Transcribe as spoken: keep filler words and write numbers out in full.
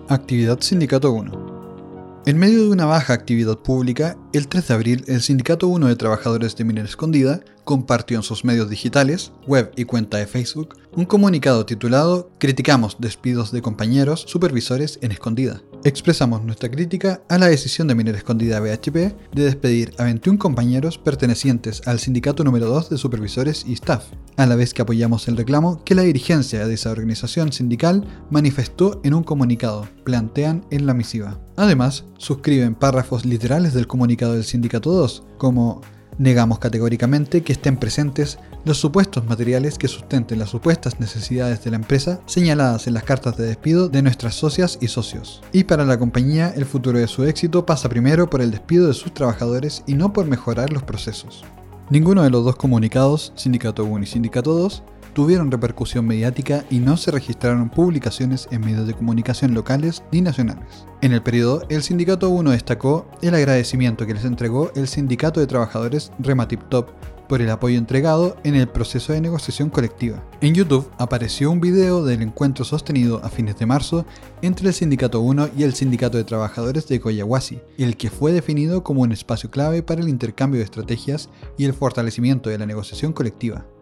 Actividad Sindicato uno. En medio de una baja actividad pública, el tres de abril el Sindicato uno de Trabajadores de Minera Escondida compartió en sus medios digitales, web y cuenta de Facebook, un comunicado titulado "Criticamos despidos de compañeros supervisores en Escondida". Expresamos nuestra crítica a la decisión de Minera Escondida B H P de despedir a veintiún compañeros pertenecientes al Sindicato número dos de Supervisores y Staff, a la vez que apoyamos el reclamo que la dirigencia de esa organización sindical manifestó en un comunicado, plantean en la misiva. Además, suscriben párrafos literales del comunicado del Sindicato dos, como: negamos categóricamente que estén presentes los supuestos materiales que sustenten las supuestas necesidades de la empresa señaladas en las cartas de despido de nuestras socias y socios. Y para la compañía, el futuro de su éxito pasa primero por el despido de sus trabajadores y no por mejorar los procesos. Ninguno de los dos comunicados, Sindicato uno y Sindicato dos, tuvieron repercusión mediática y no se registraron publicaciones en medios de comunicación locales ni nacionales. En el periodo, el Sindicato uno destacó el agradecimiento que les entregó el Sindicato de Trabajadores Rematiptop por el apoyo entregado en el proceso de negociación colectiva. En YouTube apareció un video del encuentro sostenido a fines de marzo entre el Sindicato uno y el Sindicato de Trabajadores de Coyahuasi, el que fue definido como un espacio clave para el intercambio de estrategias y el fortalecimiento de la negociación colectiva.